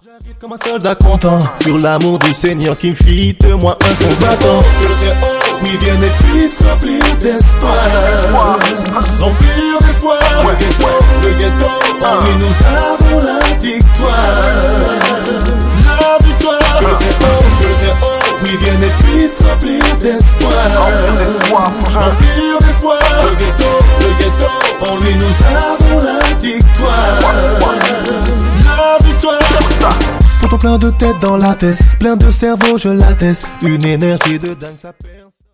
J'arrive comme un soldat content, sur l'amour du Seigneur qui me fit de moi un combattant. Que le Très-Haut, oui, vienne et puisse remplir d'espoir. Remplir d'espoir, le ghetto, en lui nous avons la victoire. La victoire, que le Très-Haut, oui, vienne et puisse remplir d'espoir. Remplir d'espoir, le ghetto, en lui nous avons la victoire. La victoire. Photo plein de tête dans la tête, plein de cerveau je l'atteste, une énergie de dingue ça perce.